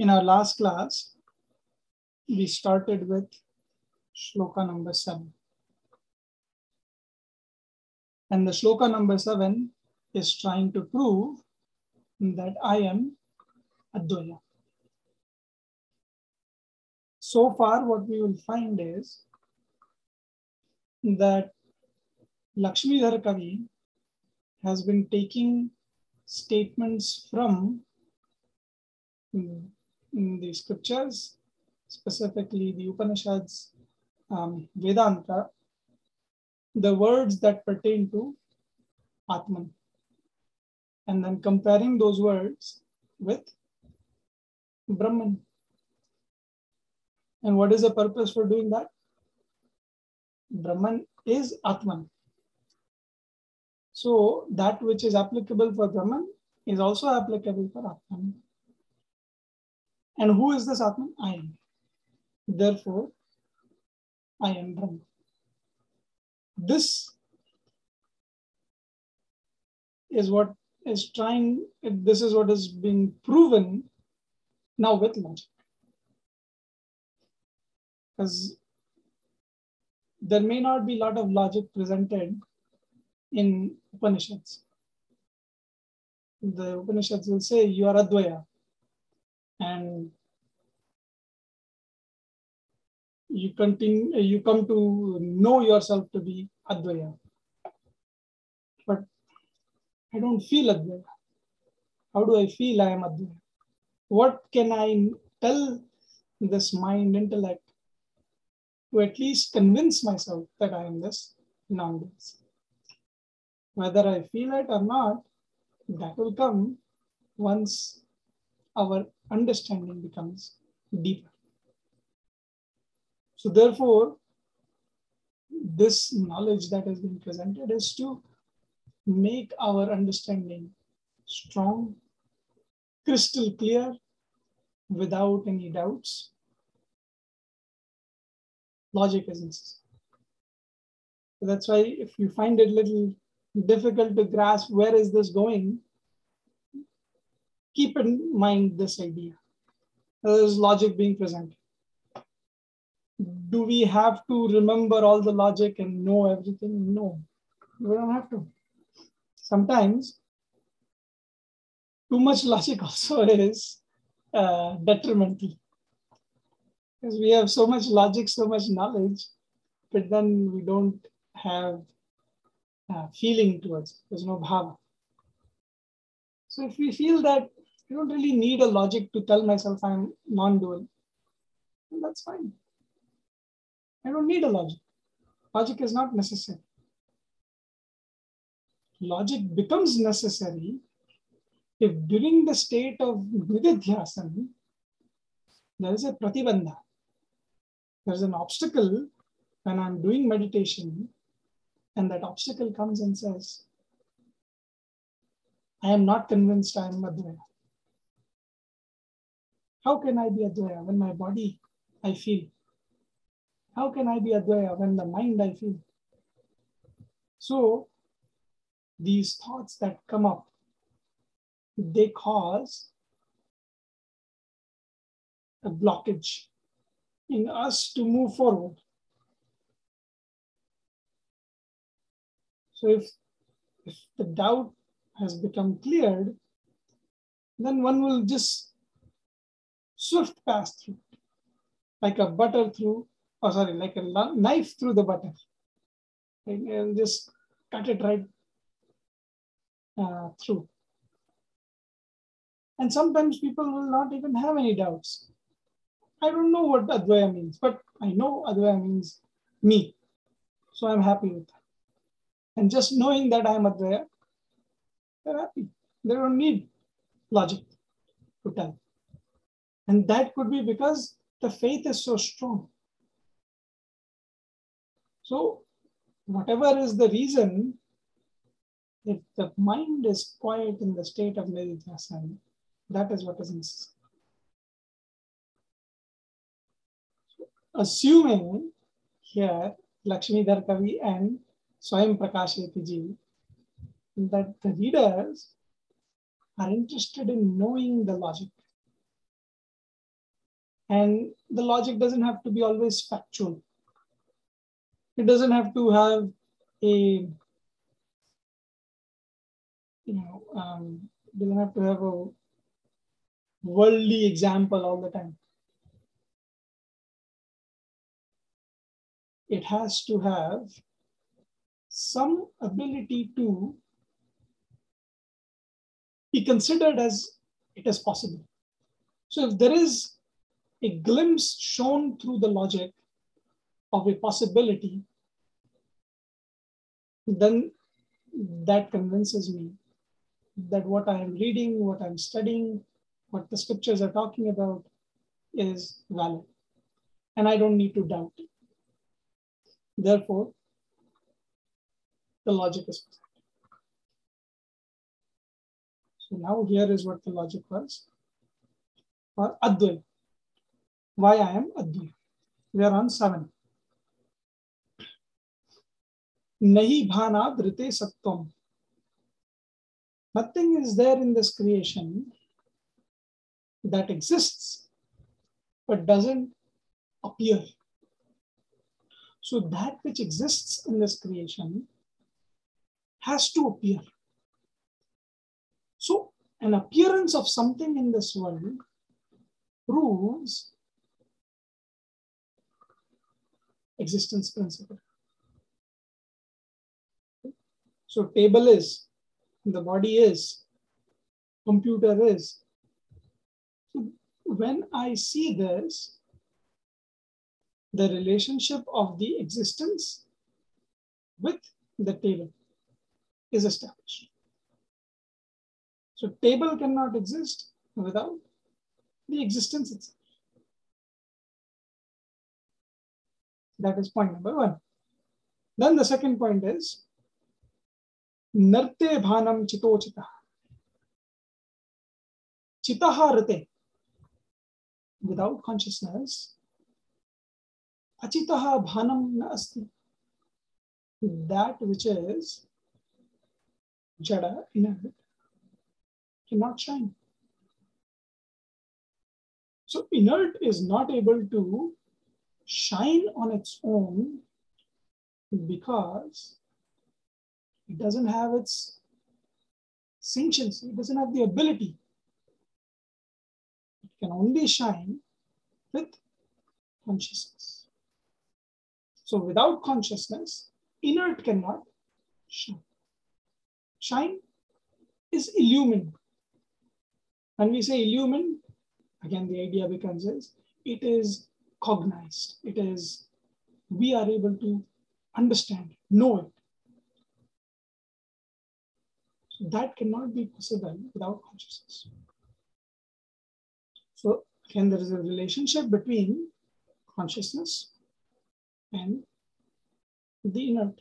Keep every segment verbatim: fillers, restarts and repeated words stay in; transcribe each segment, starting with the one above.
In our last class, we started with shloka number seven. And the shloka number seven is trying to prove that I am Advaya. So far, what we will find is that Lakshmidhar Kavi has been taking statements from mm, the scriptures, specifically the Upanishads, um, Vedanta, the words that pertain to Atman, and then comparing those words with Brahman. And what is the purpose for doing that? Brahman is Atman. So that which is applicable for Brahman is also applicable for Atman. And who is this Atman? I am. Therefore, I am Brahman. This is what is trying, this is what is being proven now with logic. Because there may not be a lot of logic presented in Upanishads. The Upanishads will say you are Advaya and you continue, you come to know yourself to be Advaya. But I don't feel Advaya. How do I feel I am Advaya? What can I tell this mind, intellect, to at least convince myself that I am this non-this? Whether I feel it or not, that will come once our understanding becomes deeper. So therefore, this knowledge that has been presented is to make our understanding strong, crystal clear, without any doubts. Logic is necessary. So that's why if you find it a little difficult to grasp where is this going, keep in mind this idea. There is logic being presented. Do we have to remember all the logic and know everything? No, we don't have to. Sometimes too much logic also is uh, detrimental. Because we have so much logic, so much knowledge, but then we don't have uh, feeling towards it. There's no bhava. So if we feel that I don't really need a logic to tell myself I'm non-dual, then that's fine. I don't need a logic. Logic is not necessary. Logic becomes necessary if during the state of nididhyasana, there is a pratibandha. There's an obstacle when I'm doing meditation, and that obstacle comes and says, I am not convinced I am Advaya. How can I be Advaya when my body I feel? How can I be Advaya when the mind I feel? So these thoughts that come up, they cause a blockage in us to move forward. So if, if the doubt has become cleared, then one will just swift pass through, like a butter through, or sorry, like a knife through the butter, and just cut it right uh, through. And sometimes people will not even have any doubts. I don't know what Advaya means, but I know Advaya means me. So I'm happy with that. And just knowing that I'm Advaya, they're happy. They don't need logic to tell. And that could be because the faith is so strong. So whatever is the reason, if the mind is quiet in the state of nididhyasana, that is what is necessary. Assuming here Lakshmidhar Kavi and Swayam Prakashayati Ji, that the readers are interested in knowing the logic. And the logic doesn't have to be always factual. It doesn't have to have a, you know, um, doesn't have to have a worldly example all the time. It has to have some ability to be considered as it is possible. So if there is a glimpse shown through the logic of a possibility, then that convinces me that what I am reading, what I'm studying, what the scriptures are talking about is valid. And I don't need to doubt it. Therefore, the logic is present. So now here is what the logic was for Advaya. Why I am Advaya. We are on seven. Nahi bhana dhrite satvam. Nothing is there in this creation that exists but doesn't appear. So that which exists in this creation has to appear. So an appearance of something in this world proves existence principle. So table is, the body is, computer is. So when I see this, the relationship of the existence with the table is established. So table cannot exist without the existence itself. That is point number one. Then the second point is Narte bhanam chito chita. Chitaha rate. Without consciousness, achitaha bhanam na asti. That which is jada, inert, cannot shine. So inert is not able to shine on its own because it doesn't have its sentiency, it doesn't have the ability. It can only shine with consciousness. So without consciousness, inert cannot shine. Shine is illumined. When we say illumined, again the idea becomes is it is cognized. It is, we are able to understand, know it. So that cannot be possible without consciousness. So again, there is a relationship between consciousness and the inert.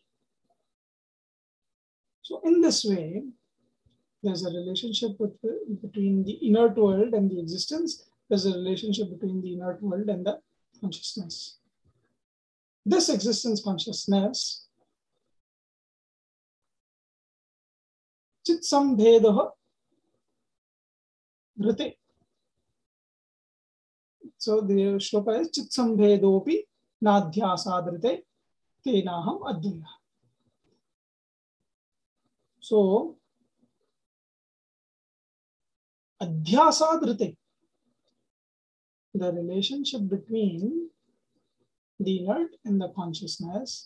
So in this way, there's a relationship with the, between the inert world and the existence. There's a relationship between the inert world and the consciousness. This existence consciousness, chit sambhedah rite. So the shloka is chit sambhedopi nadhyasadrite tenaham advaya. So adhyasadrite, the relationship between the inert and the consciousness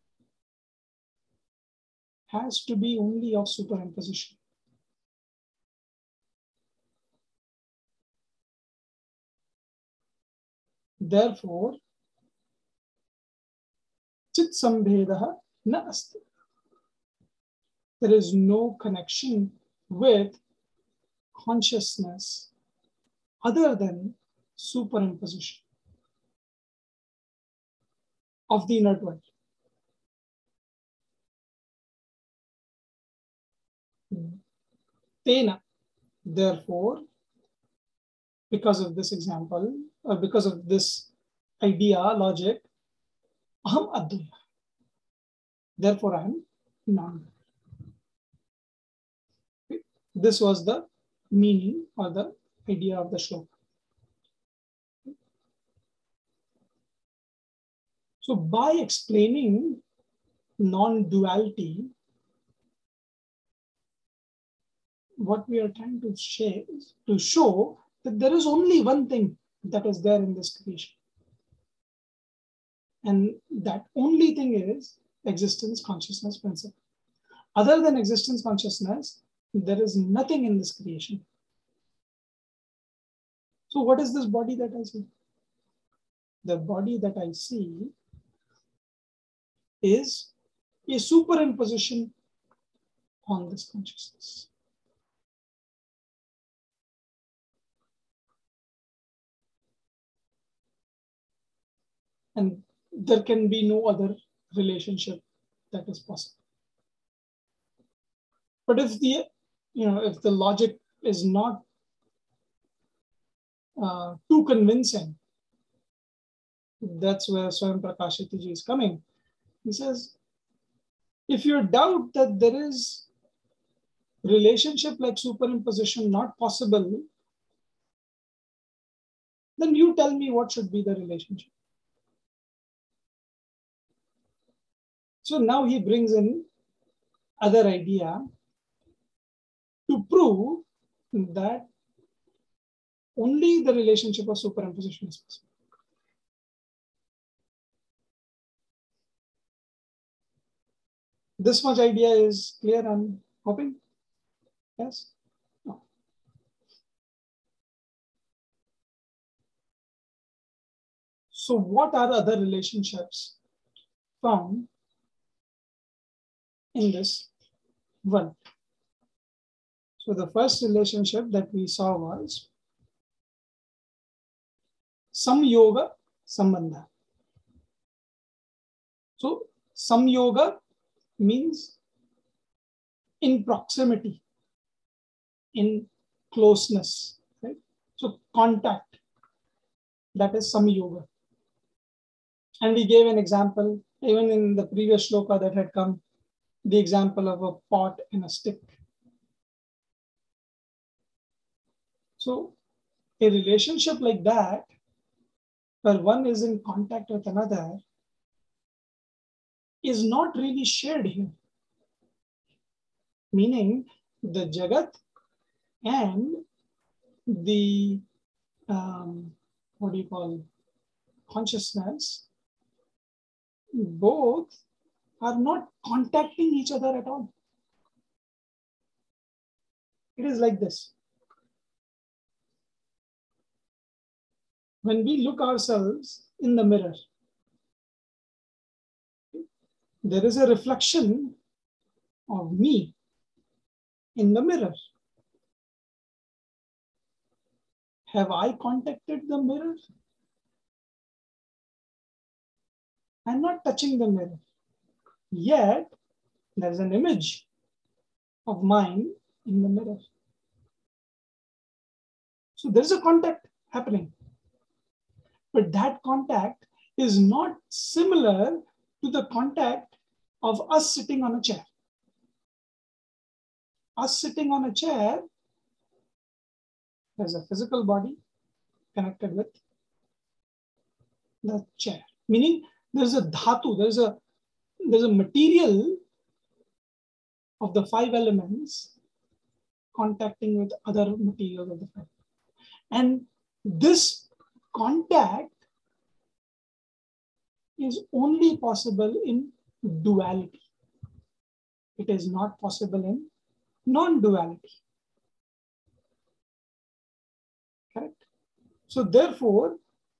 has to be only of superimposition. Therefore, chit sambhedah na asti. There is no connection with consciousness other than superimposition of the inert world. Tena, therefore, because of this example, or because of this idea, logic, aham advaya. Therefore, I am non. This was the meaning or the idea of the shloka. So by explaining non-duality, what we are trying to share is to show that there is only one thing that is there in this creation. And that only thing is existence, consciousness, principle. Other than existence, consciousness, there is nothing in this creation. So what is this body that I see? The body that I see is a superimposition on this consciousness. And there can be no other relationship that is possible. But if the, you know, if the logic is not uh, too convincing, that's where Swayam Prakashiti Ji is coming. He says, if you doubt that there is relationship like superimposition not possible, then you tell me what should be the relationship. So now he brings in other idea to prove that only the relationship of superimposition is possible. This much idea is clear, I'm hoping? Yes? No. So what are other relationships found in this world? So the first relationship that we saw was Samyoga Sambandha. So Samyoga means in proximity, in closeness, right? So contact, that is Samyoga. And we gave an example, even in the previous shloka that had come, the example of a pot and a stick. So a relationship like that, where one is in contact with another, is not really shared here. Meaning the Jagat and the, um, what do you call, consciousness, both are not contacting each other at all. It is like this. When we look ourselves in the mirror, there is a reflection of me in the mirror. Have I contacted the mirror? I'm not touching the mirror. Yet, there's an image of mine in the mirror. So there's a contact happening. But that contact is not similar to the contact of us sitting on a chair. Us sitting on a chair, there's a physical body connected with the chair. Meaning there's a dhatu, there's a, there's a material of the five elements contacting with other materials of the five. And this contact is only possible in duality. It is not possible in non-duality. Correct? So therefore,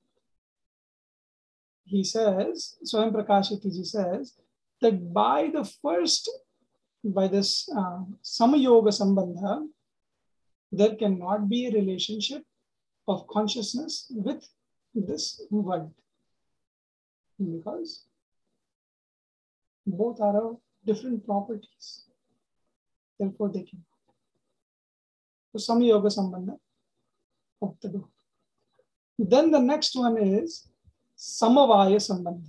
he says, Swayam Prakashiti Ji says, that by the first, by this uh, Samayoga Sambandha, there cannot be a relationship of consciousness with this world. Because both are of different properties. Therefore, they can. So, Samayoga Sambandha of the door. Then the next one is Samavaya Sambandha.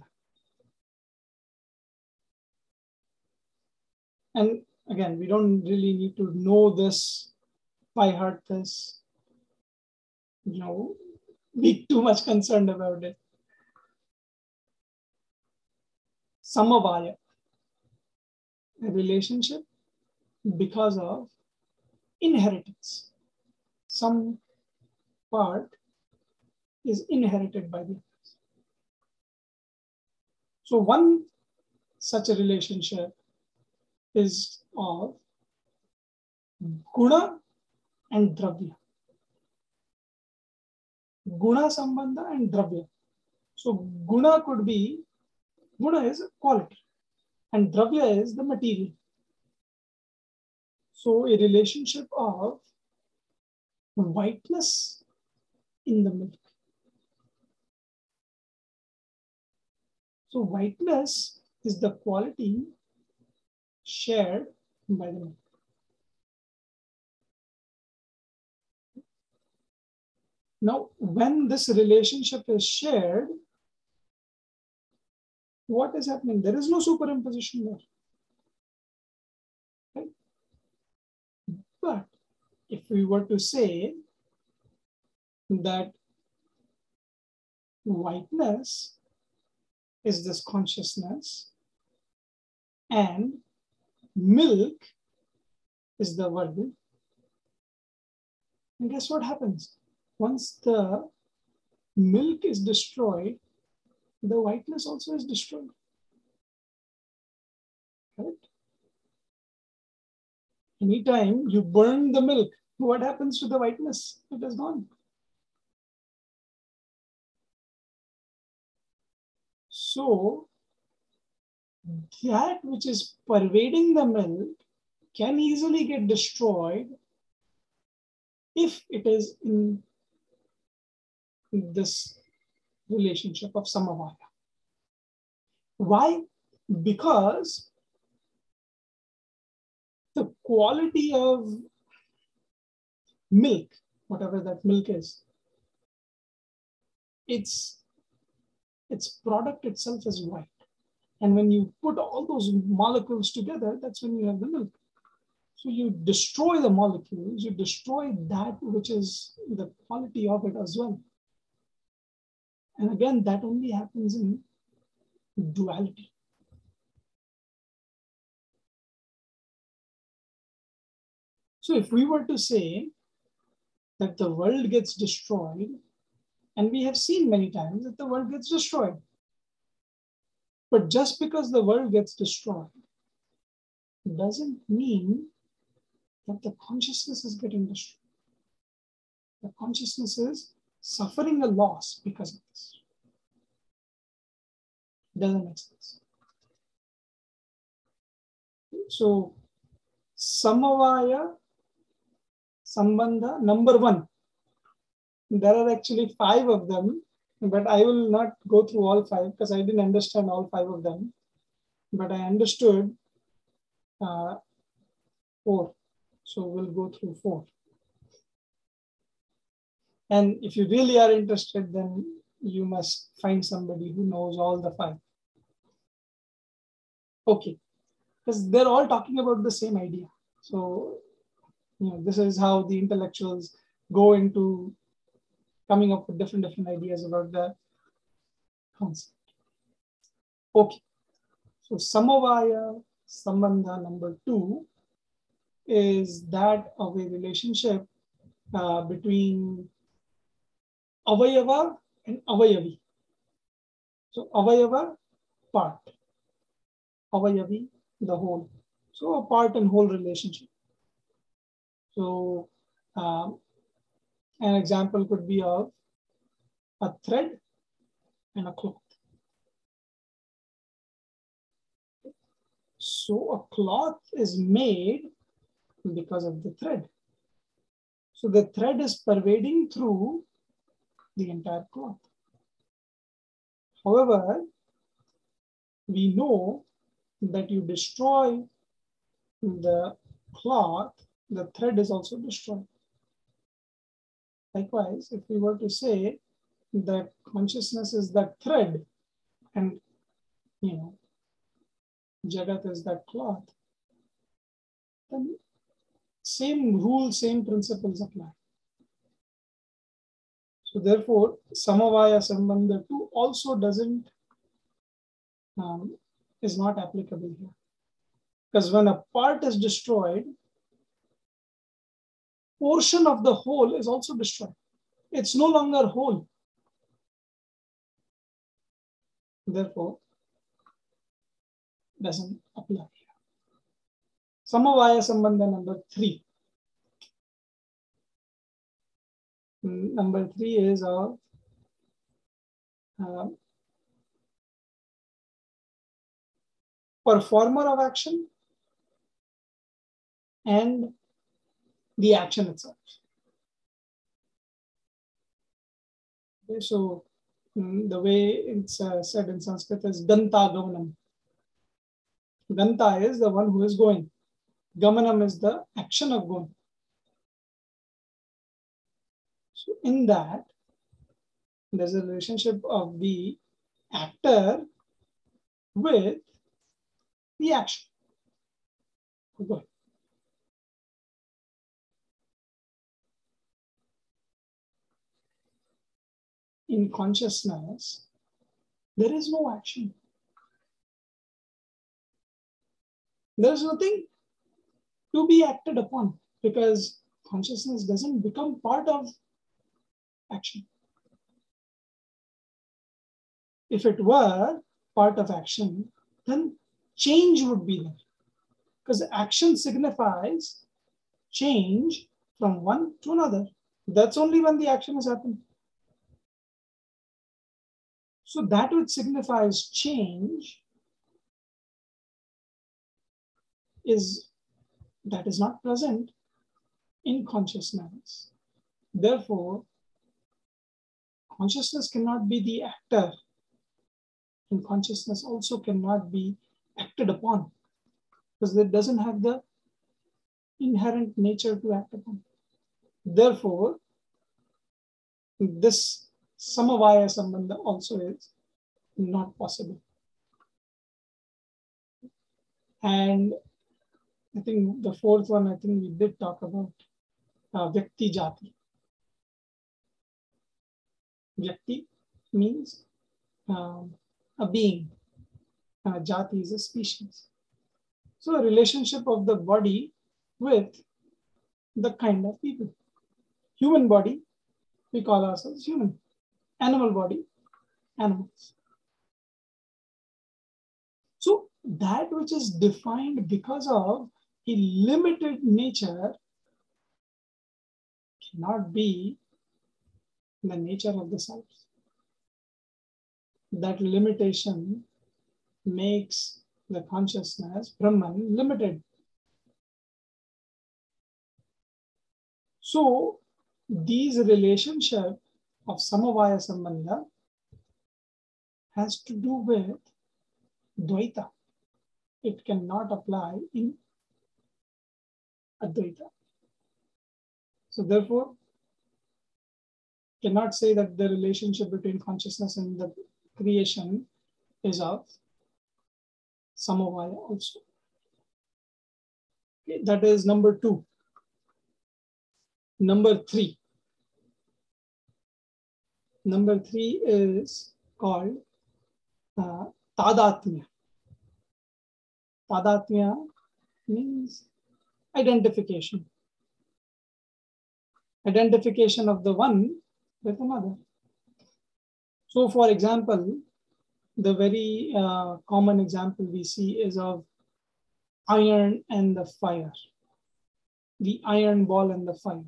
And again, we don't really need to know this, by heart this, you know, be too much concerned about it. Samavaya, a relationship because of inheritance. Some part is inherited by the others. So one such a relationship is of guna and dravya. Guna sambandha and dravya. So guna could be, guna is quality and dravya is the material. So a relationship of whiteness in the milk. So whiteness is the quality shared by the milk. Now, when this relationship is shared, what is happening? There is no superimposition there. Right? But if we were to say that whiteness is this consciousness and milk is the world, and guess what happens? Once the milk is destroyed, the whiteness also is destroyed. Right? Anytime you burn the milk, what happens to the whiteness? It is gone. So that which is pervading the milk can easily get destroyed if it is in this relationship of samavaya. Why? Because the quality of milk, whatever that milk is, its, its product itself is white. And when you put all those molecules together, that's when you have the milk. So you destroy the molecules, you destroy that which is the quality of it as well. And again, that only happens in duality. So if we were to say that the world gets destroyed, and we have seen many times that the world gets destroyed. But just because the world gets destroyed doesn't mean that the consciousness is getting destroyed. The consciousness is suffering a loss because of this. Doesn't make sense. So, Samavaya, Sambandha, number one. There are actually five of them, but I will not go through all five because I didn't understand all five of them. But I understood uh, four. So we'll go through four. And if you really are interested, then you must find somebody who knows all the five. Okay, because they're all talking about the same idea. So, you know, this is how the intellectuals go into coming up with different, different ideas about the concept. Okay, so Samavaya Sambandha number two is that of a relationship uh, between Avayava and Avayavi. So Avayava, part. Avayavi, the whole. So a part and whole relationship. So um, an example could be of a thread and a cloth. So a cloth is made because of the thread. So the thread is pervading through the entire cloth. However, we know that you destroy the cloth, the thread is also destroyed. Likewise, if we were to say that consciousness is that thread and, you know, Jagat is that cloth, then same rules, same principles apply. So therefore, Samavaya Sambandha two also doesn't, um, is not applicable here. Because when a part is destroyed, portion of the whole is also destroyed. It's no longer whole. Therefore, doesn't apply here. Samavaya Sambandha number three. Number three is of uh, performer of action and the action itself. Okay, so mm, the way it's uh, said in Sanskrit is Ganta Gamanam. Ganta is the one who is going. Gamanam is the action of going. So in that, there's a relationship of the actor with the action. Go ahead. In consciousness, there is no action. There is nothing to be acted upon because consciousness doesn't become part of action. If it were part of action, then change would be there. Because action signifies change from one to another. That's only when the action has happened. So that which signifies change is that is not present in consciousness. Therefore, consciousness cannot be the actor, and consciousness also cannot be acted upon because it doesn't have the inherent nature to act upon. Therefore, this Samavaya Sambandha also is not possible. And I think the fourth one, I think we did talk about uh, Vyakti Jati. Vyakti means um, a being. Uh, Jati is a species. So a relationship of the body with the kind of people. Human body, we call ourselves human. Animal body, animals. So that which is defined because of a limited nature cannot be the nature of the self. That limitation makes the consciousness, Brahman, limited. So these relationship of Samavaya Sambandha has to do with Dvaita. It cannot apply in Advaita. So therefore, cannot say that the relationship between consciousness and the creation is of Samavaya also. Okay, that is number two. Number three. Number three is called uh, Tadatmya. Tadatmya means identification. Identification of the one with another. So for example, the very uh, common example we see is of iron and the fire. The iron ball and the fire.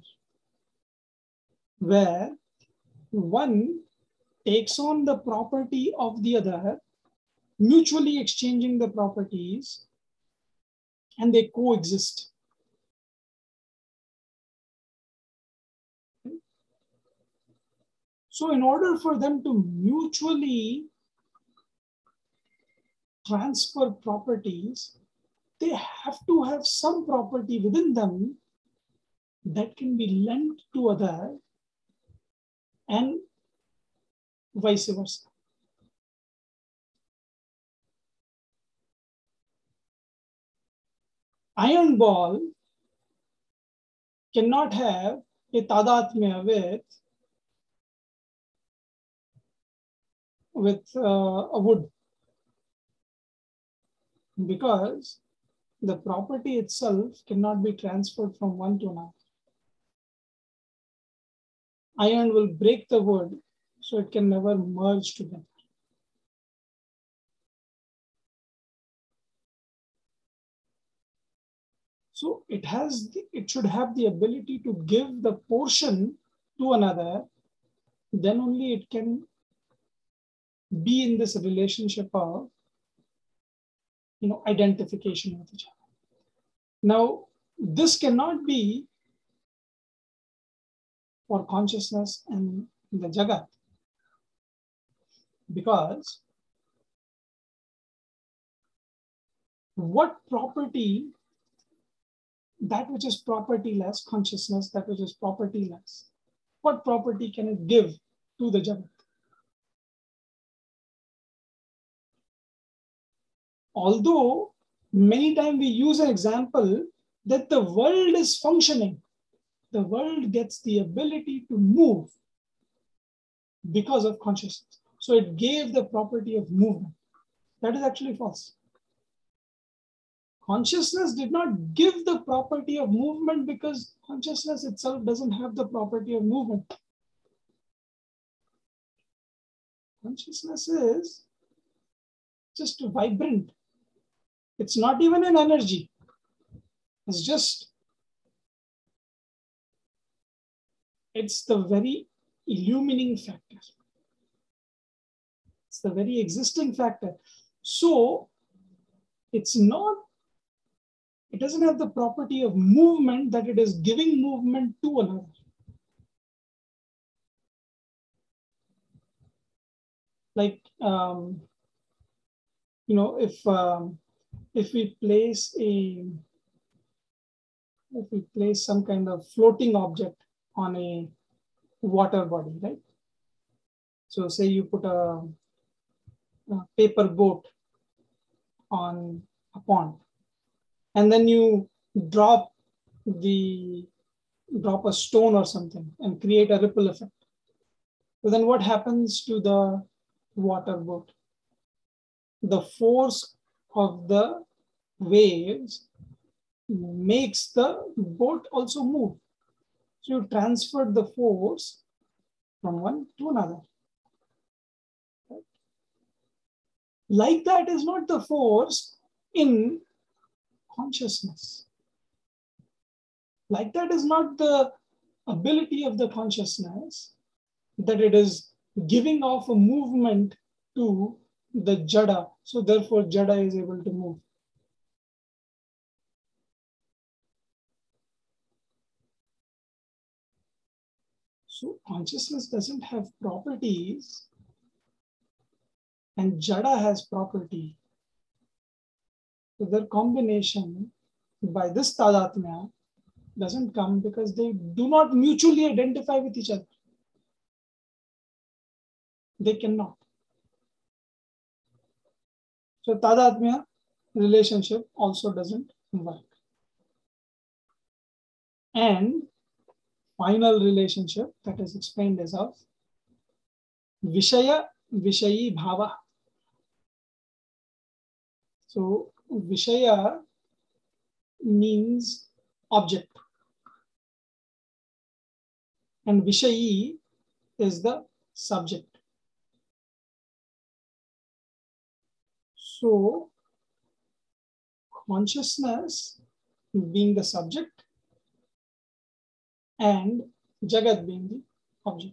Where one takes on the property of the other, mutually exchanging the properties, and they coexist. So in order for them to mutually transfer properties, they have to have some property within them that can be lent to other and vice versa. Iron ball cannot have a tadatmya with, with uh, a wood. because the property itself cannot be transferred from one to another. Iron will break the wood, so it can never merge together. So it has, it should have the ability to give the portion to another, then only it can be in this relationship of, you know, identification with each other. Now, this cannot be for consciousness and the Jagat, because what property, that which is propertyless, consciousness, that which is propertyless, what property can it give to the Jagat? Although many times we use an example that the world is functioning, the world gets the ability to move because of consciousness. So it gave the property of movement. That is actually false. Consciousness did not give the property of movement because consciousness itself doesn't have the property of movement. Consciousness is just vibrant. It's not even an energy. It's just, it's the very illumining factor. It's the very existing factor. So it's not, it doesn't have the property of movement that it is giving movement to another. Like, um, you know, if um, if we place a, if we place some kind of floating object on a water body, right? So say you put a, a paper boat on a pond, and then you drop the drop a stone or something and create a ripple effect. So then what happens to the water boat? The force of the waves makes the boat also move. So you transfer the force from one to another. Like that is not the force in consciousness. Like that is not the ability of the consciousness that it is giving off a movement to the jada. So therefore jada is able to move. So consciousness doesn't have properties and jada has property. So their combination by this tadatmya doesn't come because they do not mutually identify with each other. They cannot. So tadatmya relationship also doesn't work. And final relationship that is explained as of Vishaya Vishayi Bhava. So Vishaya means object. And Vishayi is the subject. So consciousness being the subject and Jagat being the object.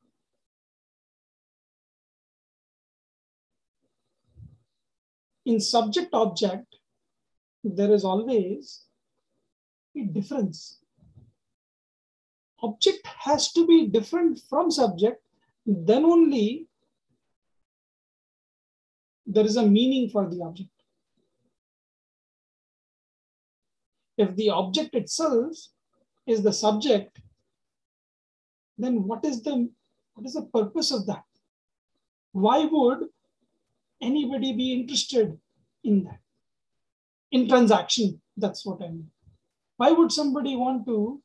In subject object, there is always a difference. Object has to be different from subject, then only there is a meaning for the object. If the object itself is the subject, then what is the, what is the purpose of that? Why would anybody be interested in that? In transaction, that's what I mean. Why would somebody want to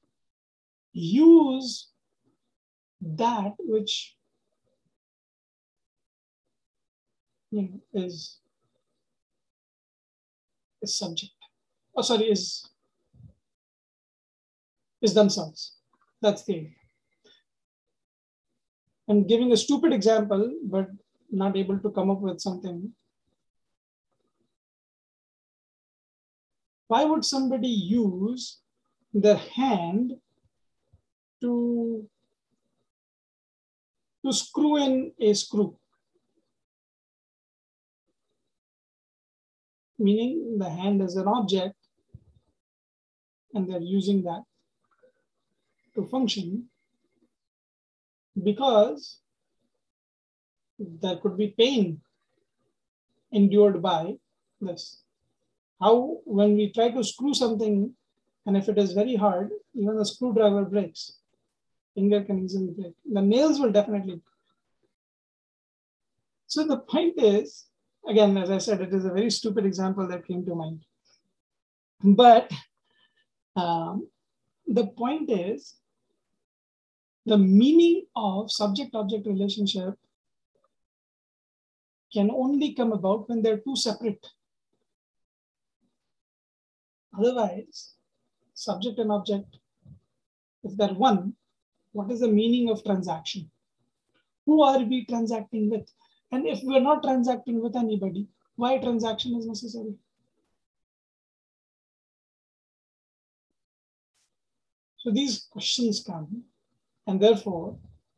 use that which, you know, is is subject. Oh, sorry, is, is themselves. That's the idea. I'm giving a stupid example, but not able to come up with something. Why would somebody use their hand to, to screw in a screw? Meaning the hand is an object and they're using that to function because there could be pain endured by this. How, when we try to screw something, and if it is very hard, even the screwdriver breaks. Finger can easily break. The nails will definitely break. So the point is, again, as I said, it is a very stupid example that came to mind. But um, the point is, the meaning of subject-object relationship can only come about when they're two separate. Otherwise, subject and object, if they're one, what is the meaning of transaction? Who are we transacting with? And if we're not transacting with anybody, why transaction is necessary? So these questions come, and therefore,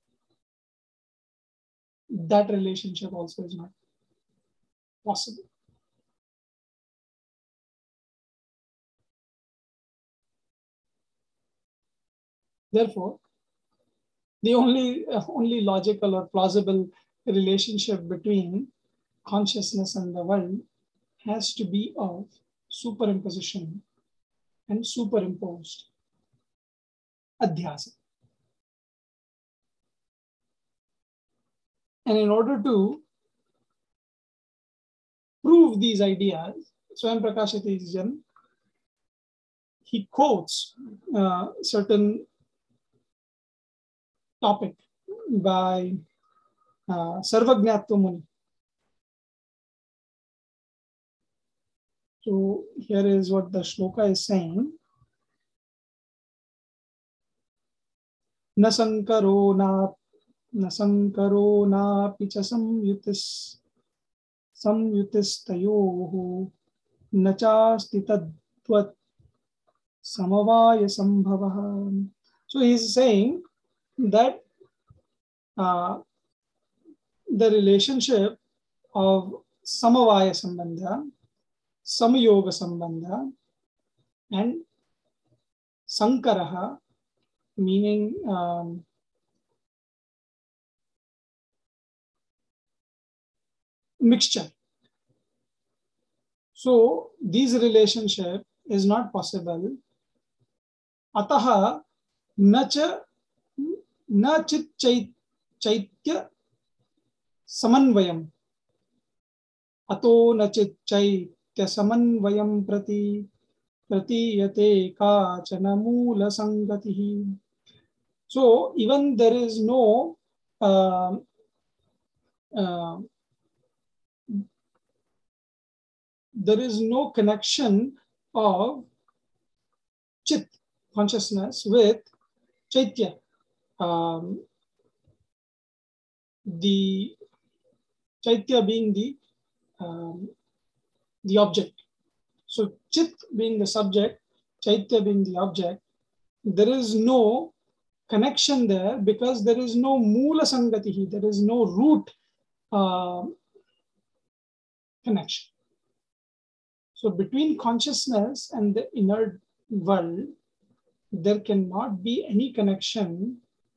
that relationship also is not possible. Therefore, the only, uh, only logical or plausible relationship between consciousness and the world has to be of superimposition and superimposed adhyasa. And in order to prove these ideas, Swayam Prakash Atizjan, he quotes uh, certain topic by uh, Sarvagnatva Muni. So here is what the shloka is saying. Na sankaro na na sankaro na picha samyutis samyutis tayohu na chasti tadvat samavaya sambhavaha. So he's saying that uh, the relationship of samavaya sambandha, samyoga sambandha, and sankaraha, meaning um, mixture. So these relationship is not possible. Ataha nacha na chit chaitya samanvayam. Ato na chit chaitya samanvayam prati pratiyate kachana moola sangatihi. So even there is no uh, uh, there is no connection of chit, consciousness, with chaitya, um, the chaitya being the um, the object. So chit being the subject, chaitya being the object, there is no connection there because there is no moola sangatihi, there is no root uh, connection. So between consciousness and the inner world, there cannot be any connection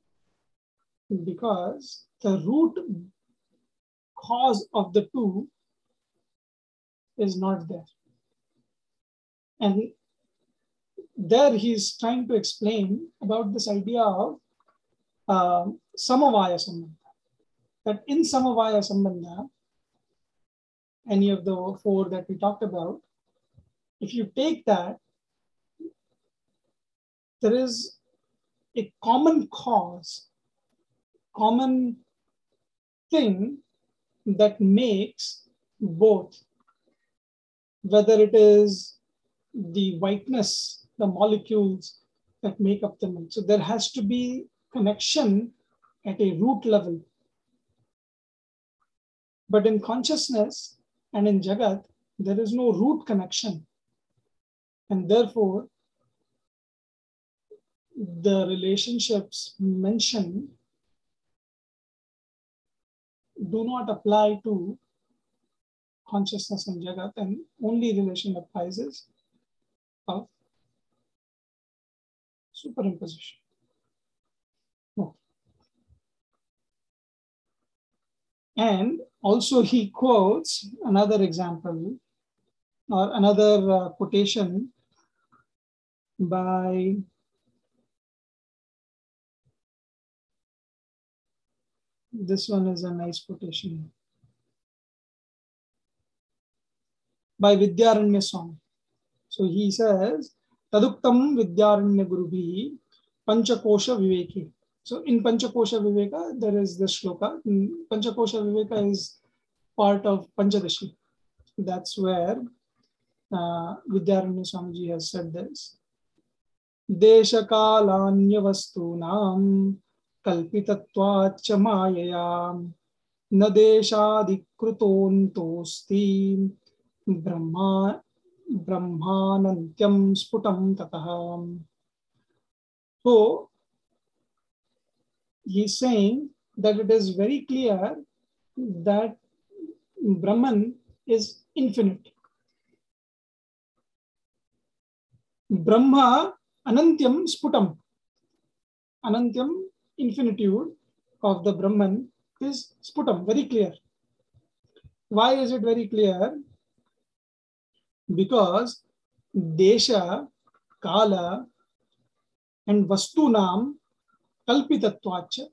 because the root cause of the two is not there. And there he's trying to explain about this idea of uh, samavaya sambandha. That in samavaya sambandha, any of the four that we talked about, if you take that, there is a common cause, common thing that makes both whether it is the whiteness, the molecules that make up the milk. So there has to be connection at a root level. But in consciousness and in Jagat, there is no root connection. And therefore, the relationships mentioned do not apply to consciousness and Jagat, and only relation applies is of superimposition. Oh. And also he quotes another example or another uh, quotation by this one is a nice quotation by Vidyaranya Swami. So he says, Taduktam Vidyaranya Gurubhi Panchakosha Viveki. So in Panchakosha Viveka, there is this shloka. Panchakosha Viveka is part of Panchadashi. That's where uh, Vidyaranya Swamiji has said this. Desha kalanya vastunam kalpitatvacha mayayam na deshadikrutontosti brahma brahmanantyam sputam tataham. So he's saying that it is very clear that Brahman is infinite. Brahma anantyam sputam. Anantyam, infinitude of the Brahman, is sputam, very clear. Why is it very clear? Because desha, kala, and vastunam kalpitatvacha.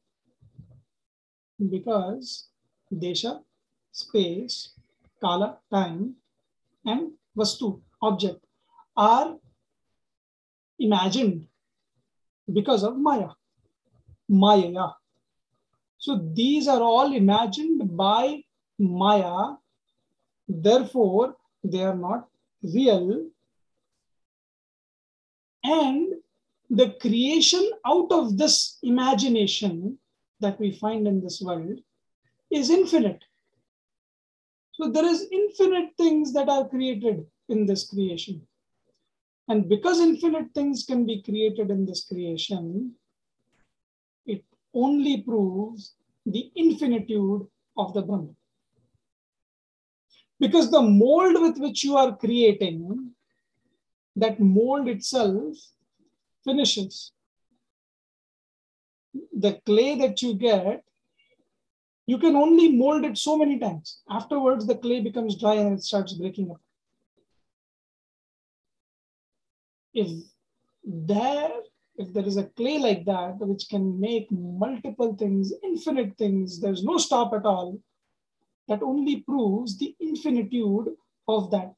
Because desha, space, kala, time, and vastu, object, are imagined because of Maya. Maya. So these are all imagined by Maya. Therefore, they are not real. And the creation out of this imagination that we find in this world is infinite. So there is infinite things that are created in this creation. And because infinite things can be created in this creation, it only proves the infinitude of the Brahman. Because the mold with which you are creating, that mold itself finishes. The clay that you get, you can only mold it so many times. Afterwards, the clay becomes dry and it starts breaking up. If there, if there is a clay like that, which can make multiple things, infinite things, there's no stop at all, that only proves the infinitude of that.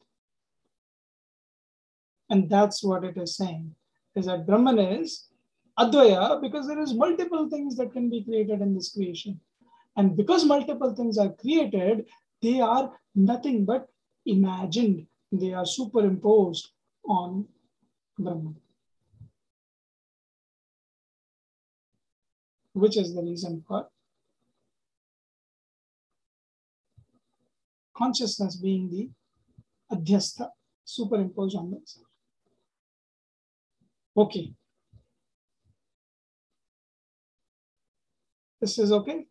And that's what it is saying, is that Brahman is Advaya because there is multiple things that can be created in this creation. And because multiple things are created, they are nothing but imagined. They are superimposed on Brahman. Which is the reason for consciousness being the adhyastha, superimposed on this. Okay. This is okay?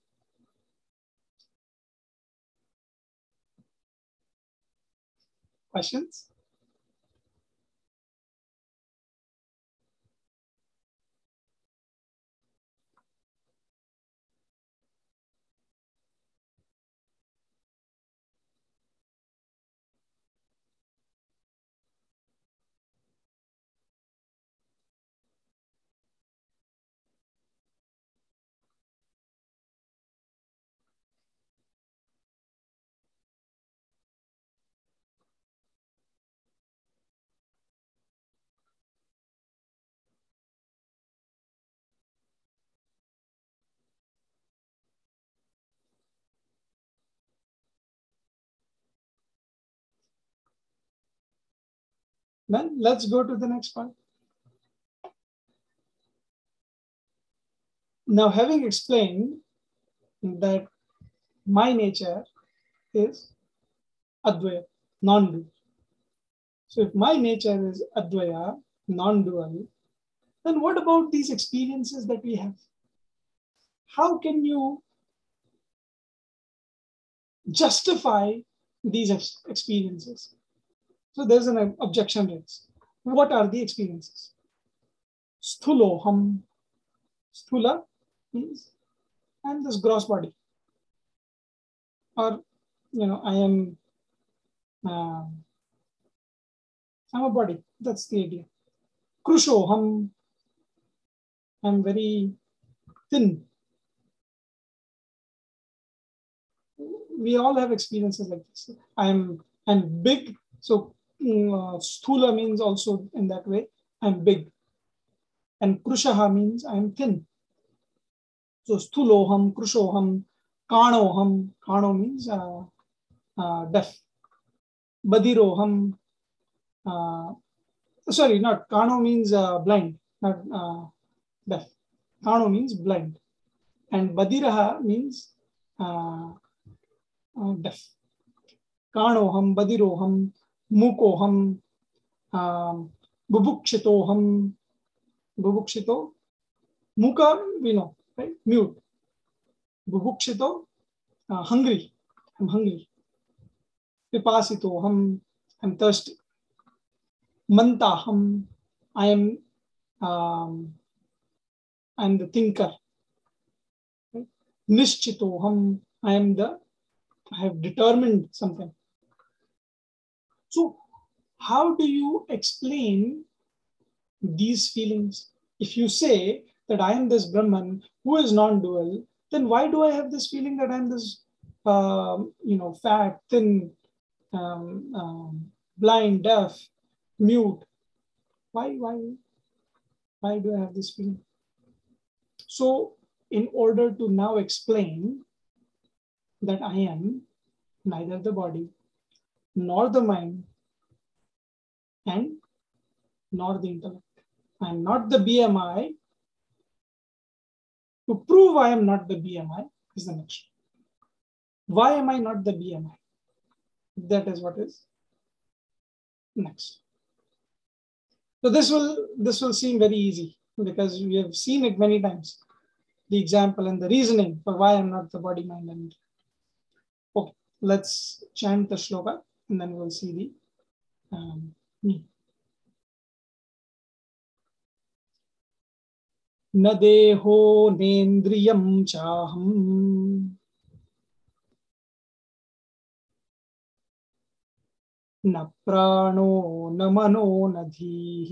Questions? Then let's go to the next part. Now, having explained that my nature is Advaya, non-dual. So if my nature is Advaya, non-dual, then what about these experiences that we have? How can you justify these ex experiences? So there's an objection raised. What are the experiences? Sthuloham. Sthula means I'm this gross body. Or, you know, I am, uh, I'm a body. That's the idea. Krushoham. I'm very thin. We all have experiences like this. I'm I'm big. So uh, sthula means also in that way. I'm big. And krushaha means I'm thin. So sthuloham, krushoham, kanoham. Kano means uh, uh, deaf. Badiroham. Uh, sorry, not kano means uh, blind, not uh, deaf. Kano means blind. And badiraha means uh, uh, deaf. Kanoham, badiroham, mukoham, um, bubukshitoham, bubukshito, muka, we know, right? Mute. Bubukshito, uh, hungry. I'm hungry. Pipasitoham, I'm thirsty. Mantaham, I am, um, I'm the thinker. Right? Nishchitoham, I am the, I have determined something. So, how do you explain these feelings? If you say that I am this Brahman who is non-dual, then why do I have this feeling that I'm this, uh, you know, fat, thin, um, um, blind, deaf, mute? Why, why, why do I have this feeling? So, in order to now explain that I am neither the body, nor the mind, and nor the intellect. I am not the B M I. To prove I am not the B M I is the next. Why am I not the B M I? That is what is next. So this will this will seem very easy because we have seen it many times. The example and the reasoning for why I'm not the body, mind, and okay. Let's chant the shloka and then we'll see the um, me. न देहो नेन्द्रियं चाहम् न प्राणो न मनो न धीः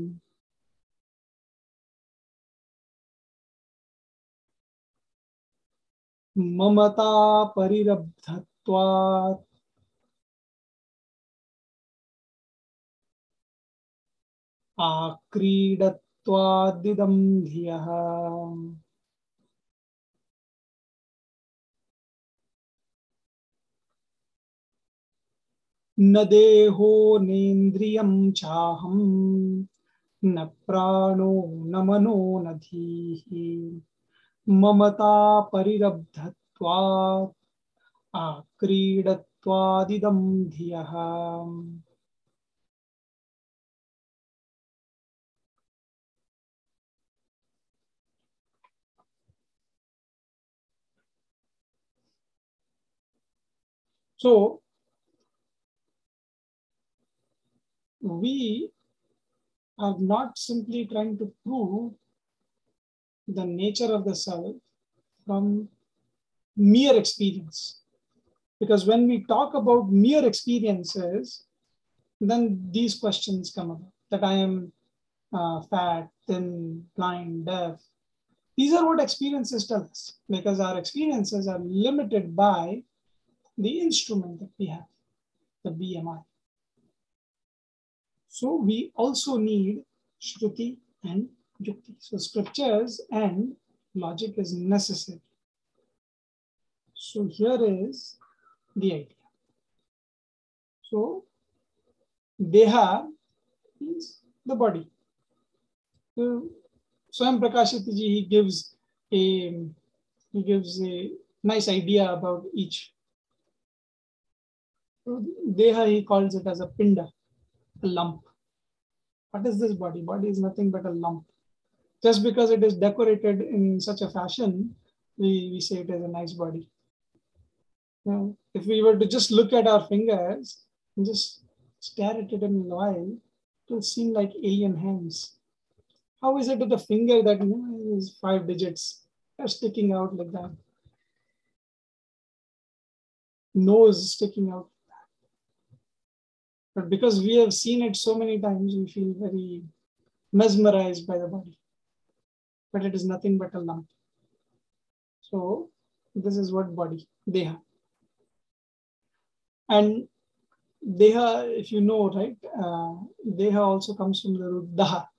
ममता परिरब्धत्वात् आक्रीडत्वादिदं धियः न देहो नेन्द्रियं चाहम् न प्राणो न मनो न धीः ममता परिरब्धत्वात् आक्रीडत्वादिदं धियः. So we are not simply trying to prove the nature of the self from mere experience. Because when we talk about mere experiences, then these questions come up that I am uh, fat, thin, blind, deaf. These are what experiences tell us because our experiences are limited by the instrument that we have, the B M I. So we also need Shruti and Yukti. So scriptures and logic is necessary. So here is the idea. So Deha means the body. So, Swayam Prakashitji, he gives a he gives a nice idea about each. So, Deha, he calls it as a pinda, a lump. What is this body? Body is nothing but a lump. Just because it is decorated in such a fashion, we, we say it is a nice body. Now, if we were to just look at our fingers and just stare at it in a while, it will seem like alien hands. How is it that the finger that, you know, is five digits are sticking out like that? Nose sticking out. But because we have seen it so many times, we feel very mesmerized by the body. But it is nothing but a lump. So this is what body, Deha. And Deha, if you know, right, uh, Deha also comes from the root Daha.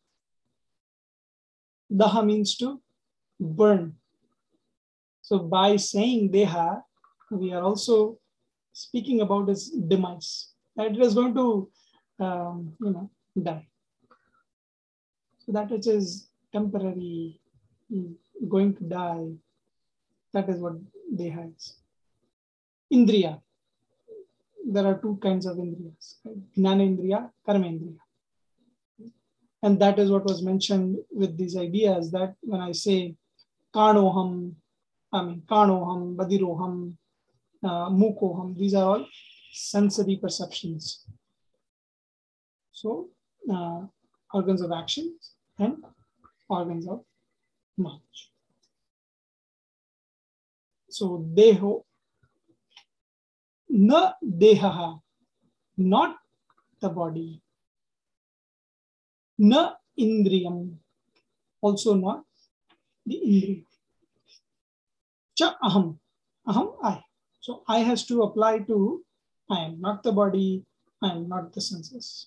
Daha means to burn. So by saying Deha, we are also speaking about its demise. That it is going to, um, you know, die. So that which is temporary, going to die, that is what Deha is. Indriya. There are two kinds of indriyas, right? Jnana indriya, karma indriya. And that is what was mentioned with these ideas, that when I say kanoham, I mean kanoham, badiroham, uh, mukoham, these are all sensory perceptions. So uh, organs of action and organs of knowledge. So deho, na dehaha, not the body. Na indriyam, also not the indriya. Cha aham, aham I. So I has to apply to I am not the body, I am not the senses.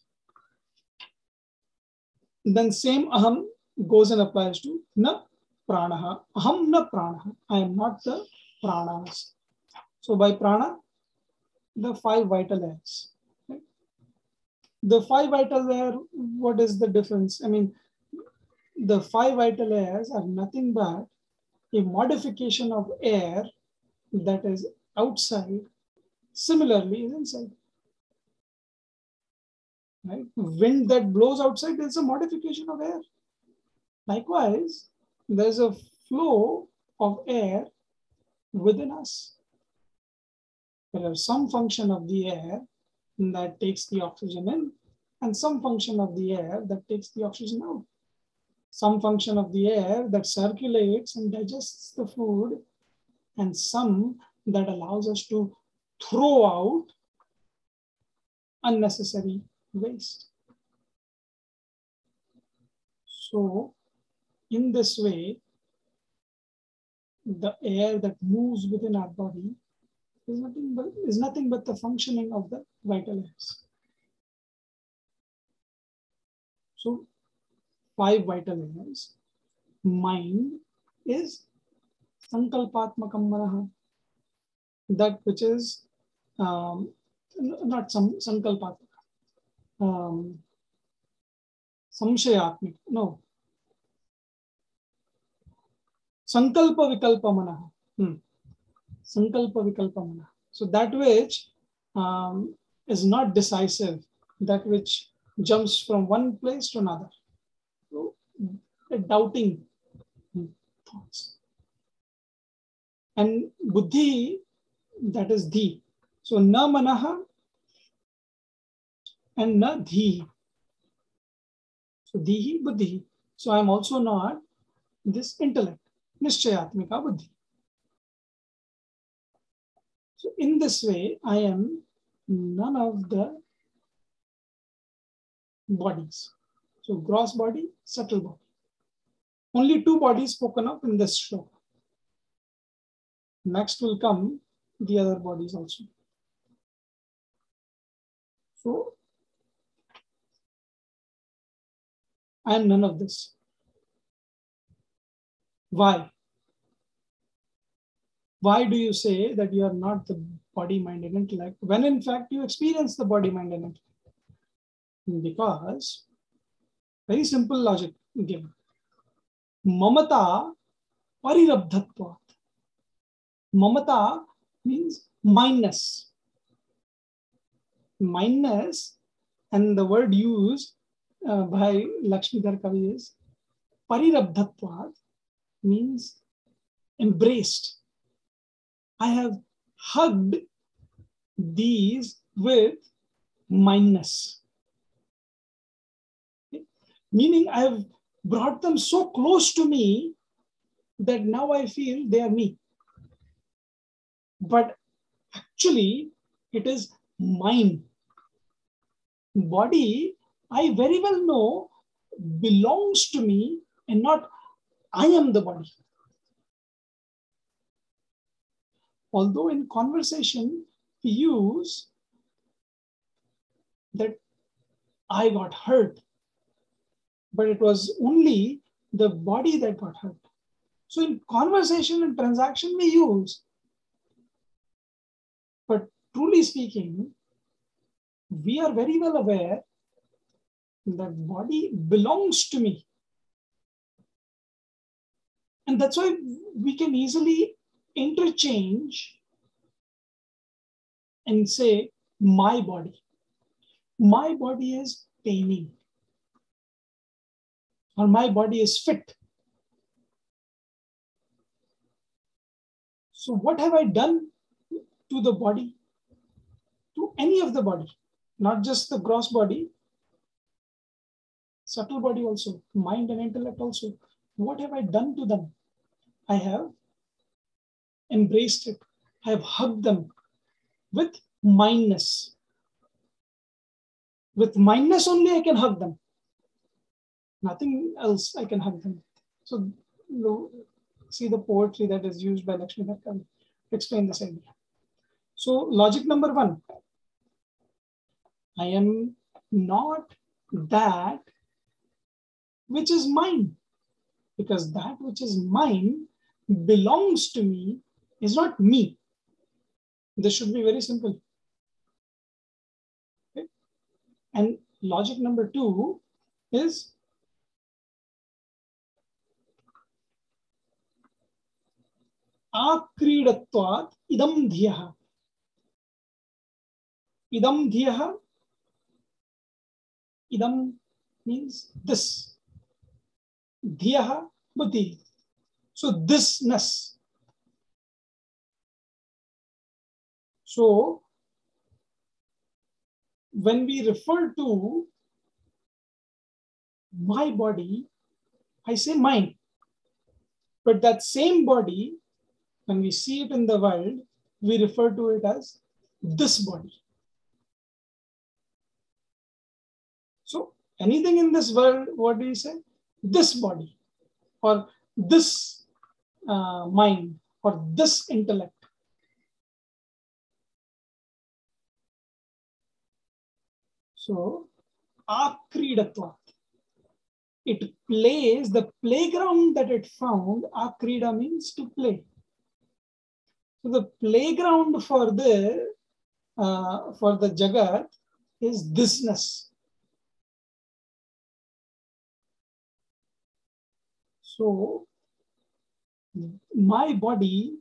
Then same aham goes and applies to na pranaha. Aham na pranaha. I am not the pranas. So by prana, the five vital airs. Right? The five vital air, what is the difference? I mean, the five vital airs are nothing but a modification of air that is outside, similarly is inside. Right? Wind that blows outside is a modification of air. Likewise, there is a flow of air within us. There is some function of the air that takes the oxygen in, and some function of the air that takes the oxygen out. Some function of the air that circulates and digests the food, and some that allows us to throw out unnecessary waste. So, in this way, the air that moves within our body is nothing but, is nothing but the functioning of the vital airs. So, five vital airs. Mind is sankalpatmakam manaha, that which is um, not some sankalpatmaka, um, samshayatmik, no. Sankalpa vikalpa manaha. Hmm. Sankalpa vikalpa manaha. So that which um, is not decisive, that which jumps from one place to another. So, doubting thoughts. And buddhi, that is dhi. So na manaha and na dhi. So dhihi, buddhi. So I am also not this intellect, nishchayatmika buddhi. So in this way, I am none of the bodies. So gross body, subtle body. Only two bodies spoken of in this shloka. Next will come the other bodies also. So I am none of this. Why? Why do you say that you are not the body, mind, and intellect when in fact you experience the body, mind, and intellect? Because Very simple logic given. Mamata parirabdhatvat. Mamata means mindness. Mindness, and the word used uh, by Lakshmidhar Kavi is parirabdhatvat, means embraced. I have hugged these with mindness. Okay? Meaning I have brought them so close to me that now I feel they are me. But actually, it is mine. Body, I very well know, belongs to me and not I am the body. Although in conversation, we use that I got hurt, but it was only the body that got hurt. So in conversation and transaction, we use, but truly speaking, we are very well aware that body belongs to me. And that's why we can easily interchange and say, my body. My body is paining, or my body is fit. So what have I done to the body, to any of the body, not just the gross body, subtle body also, mind and intellect also. What have I done to them? I have embraced it. I have hugged them with mindness. With mindness only I can hug them. Nothing else I can hug them. So you know, see the poetry that is used by Lakshmidhar Kavi to explain this idea. So logic number one, I am not that which is mine, because that which is mine belongs to me is not me. This should be very simple. Okay? And logic number two is akridatvat idam dhiyah. Idam dhiyah. Idam means this. Dhiyah, buddhi. So thisness. So when we refer to my body, I say mine. But that same body, when we see it in the world, we refer to it as this body. So anything in this world, what do you say? This body, or this uh, mind, or this intellect. So, akridatvat. It plays the playground that it found. Akrida means to play. So the playground for the uh, for the Jagat is thisness. So my body,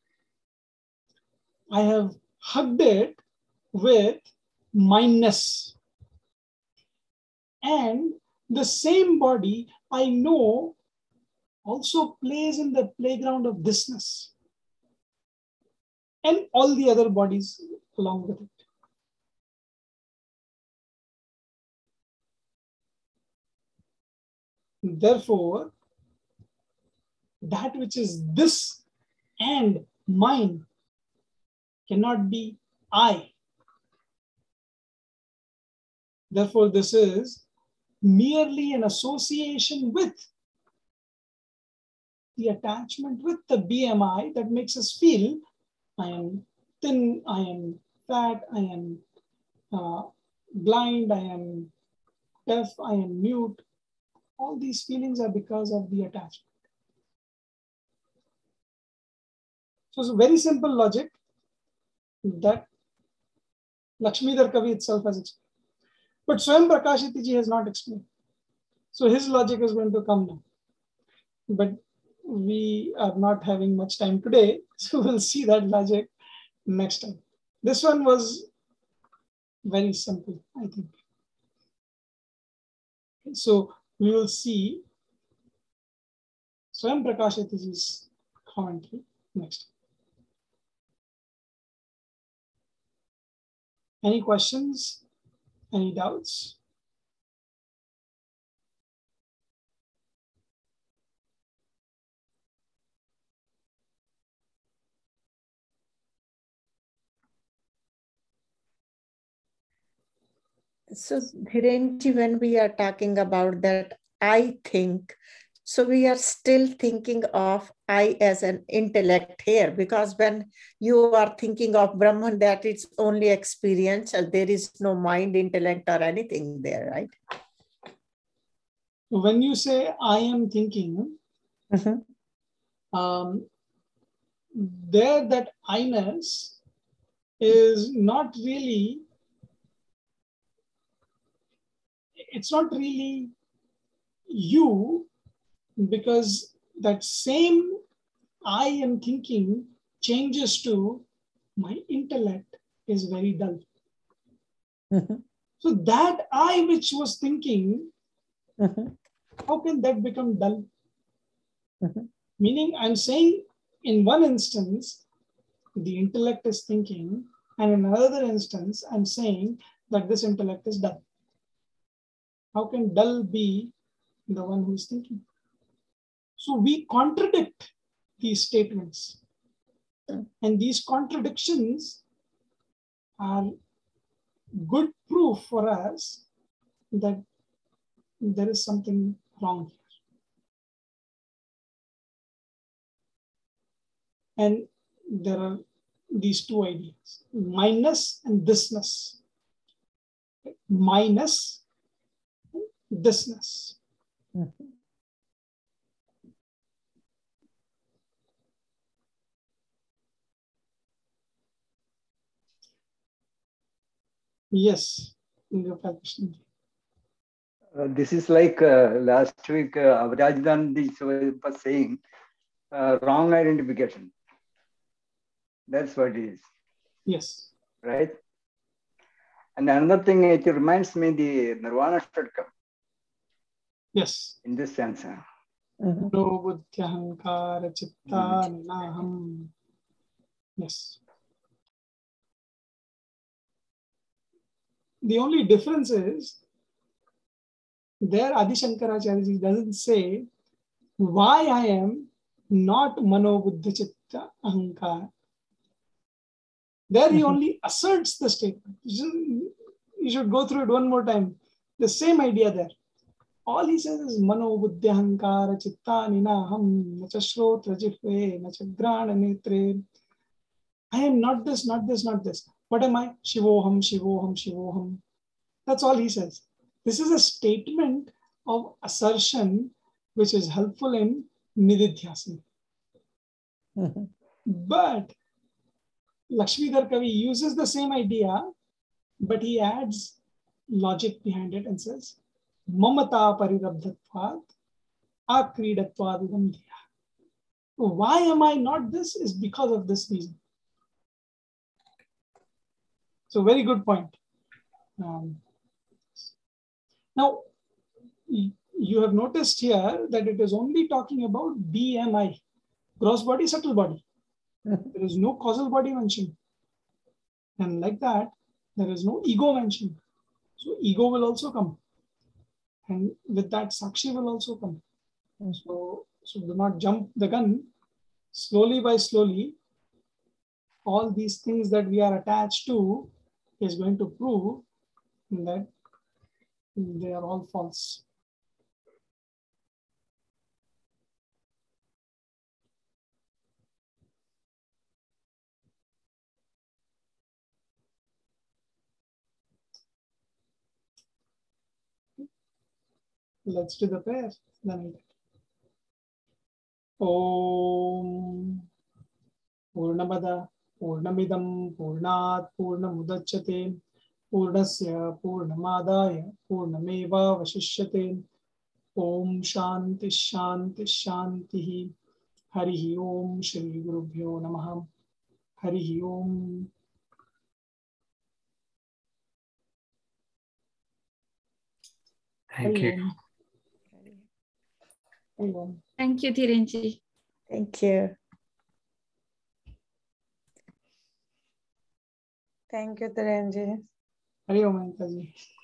I have hugged it with mindness. And the same body, I know, also plays in the playground of thisness. And all the other bodies along with it. Therefore, that which is this and mine cannot be I. Therefore, this is merely an association with the attachment with the B M I that makes us feel I am thin, I am fat, I am uh, blind, I am deaf, I am mute. All these feelings are because of the attachment. So it's a very simple logic that Lakshmidhar Kavi itself has explained. But Swayam Prakashiti ji has not explained. So his logic is going to come now. But we are not having much time today, so we'll see that logic next time. This one was very simple, I think. So we will see Swayam Prakash Atiji's commentary next. Any questions? Any doubts? So, Dhirenji, when we are talking about that, I think, so we are still thinking of I as an intellect here, because when you are thinking of Brahman, that it's only experience, there is no mind, intellect, or anything there, right? When you say I am thinking, mm-hmm. um, there that I-ness is not really, it's not really you, because that same I am thinking changes to my intellect is very dull. Mm-hmm. So that I which was thinking, mm-hmm. how can that become dull? Mm-hmm. Meaning I'm saying in one instance, the intellect is thinking, and in another instance, I'm saying that this intellect is dull. How can dull be the one who's thinking? So we contradict these statements. And these contradictions are good proof for us that there is something wrong here. And there are these two ideas, minus and thisness. Minus and thisness. Mm-hmm. Yes. Uh, this is like uh, last week, uh, Avrajdan was saying uh, wrong identification. That's what it is. Yes. Right? And another thing, it reminds me the Nirvana Shadkam. Yes. In this sense. Mm-hmm. Mm-hmm. Yes. The only difference is there Adi Shankaracharya doesn't say why I am not Mano Buddha Chitta Ahankar. There he only asserts the statement. You should go through it one more time. The same idea there. All he says is Mano Buddha Ahankara Chitta Ninaham Nacha Shrotra Jihve Nacha Grana Netre. I am not this, not this, not this. What am I? Shivoham, Shivoham, Shivoham. That's all he says. This is a statement of assertion which is helpful in Nididhyasana. Mm-hmm. But Lakshmidhar Kavi uses the same idea, but he adds logic behind it and says, Mamata parirabdhatvat akridatvad idam dhiya. Why am I not this is because of this reason. So very good point. Um, now, you have noticed here that it is only talking about B M I, gross body, subtle body. There is no causal body mentioned. And like that, there is no ego mentioned. So ego will also come. And with that, Sakshi will also come. So, so do not jump the gun. Slowly by slowly, all these things that we are attached to is going to prove that they are all false. Let's do the prayer. Then Om Purnamada Purnamidam Purnat Purnamudachyate Purnasya Purnamadaya Purnameva Vashishyate Om Shanti Shanti Shanti. Harihi Om Shri Gurubhyo Namaha. Harihi Om. Thank you. Thank you, Dhirenji. Thank you. Thank you, Dhirenji. Hari Om, Ankaji.